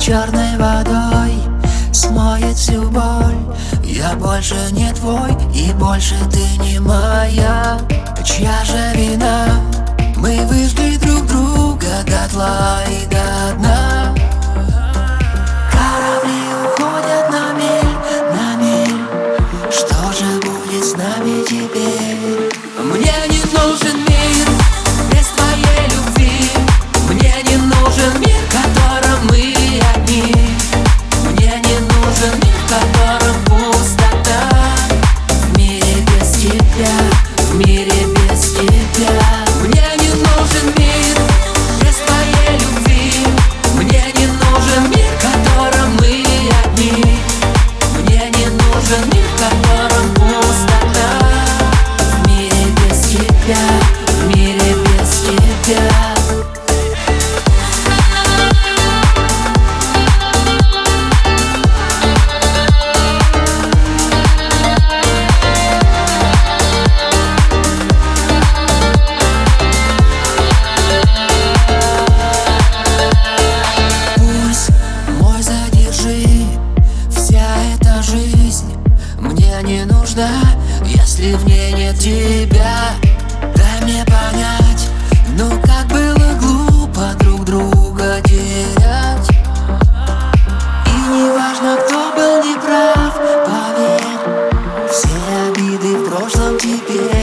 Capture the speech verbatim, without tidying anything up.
черной водой смоет всю боль. Я больше не твой, и больше ты не моя. Чья же вина? Мы выжгли друг друга дотла и до дна. Корабли уходят на миль, на миль. Что же будет с нами теперь? Мне не нужен мир без твоей любви. Мне не нужен мир, в котором мы одни. Мне не нужен мир, в котором пустота. В мире без тебя, в мире без тебя. Мне не нужен мир без твоей любви. Мне не нужен мир, в котором мы одни. Мне не нужен мир, в котором пустота. В мире без тебя, в мире без тебя. Мне не нужна, если в ней нет тебя. Дай мне понять, ну как было глупо друг друга терять. И не важно, кто был неправ, поверь, все обиды в прошлом теперь.